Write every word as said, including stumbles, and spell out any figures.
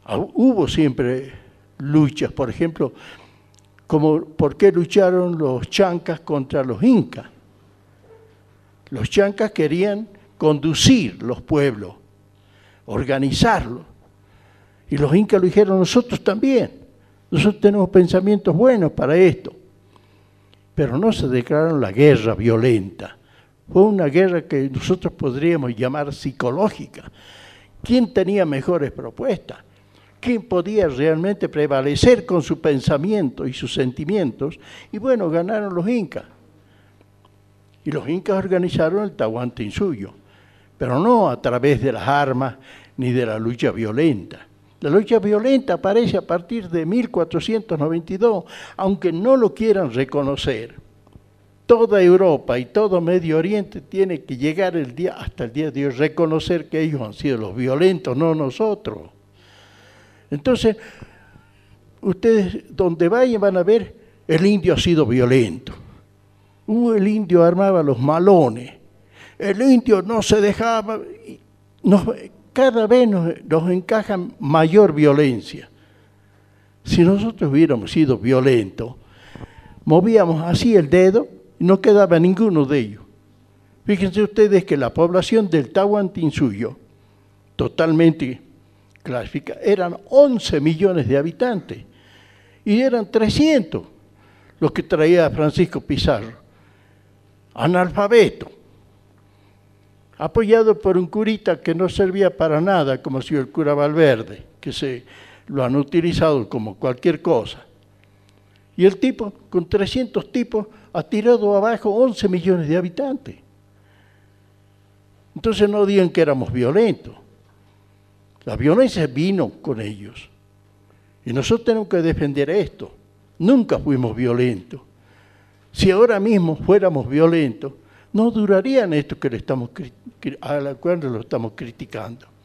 Hubo siempre luchas, por ejemplo, como por qué lucharon los chancas contra los incas. Los chancas querían conducir los pueblos, organizarlos. Y los incas lo dijeron, nosotros también. Nosotros tenemos pensamientos buenos para esto. Pero no se declararon la guerra violenta. Fue una guerra que nosotros podríamos llamar psicológica. ¿Quién tenía mejores propuestas? ¿Quién podía realmente prevalecer con su pensamiento y sus sentimientos? Y bueno, ganaron los incas. Y los incas organizaron el Tahuantinsuyo, pero no a través de las armas ni de la lucha violenta. La lucha violenta aparece a partir de mil cuatrocientos noventa y dos, aunque no lo quieran reconocer. Toda Europa y todo Medio Oriente tiene que llegar el día, hasta el día de hoy, reconocer que ellos han sido los violentos, no nosotros. Entonces, ustedes donde vayan van a ver, el indio ha sido violento. Uh, el indio armaba los malones. El indio no se dejaba. Nos, cada vez nos, nos encaja mayor violencia. Si nosotros hubiéramos sido violentos, movíamos así el dedo y no quedaba ninguno de ellos. Fíjense ustedes que la población del Tahuantinsuyo, totalmente clasificada, eran once millones de habitantes y eran trescientos los que traía Francisco Pizarro, analfabeto, apoyado por un curita que no servía para nada, como si el cura Valverde, que se lo han utilizado como cualquier cosa. Y el tipo, con trescientos tipos, ha tirado abajo once millones de habitantes. Entonces no digan que éramos violentos. La violencia vino con ellos. Y nosotros tenemos que defender esto. Nunca fuimos violentos. Si ahora mismo fuéramos violentos, no durarían esto que le estamos, a la cual lo estamos criticando.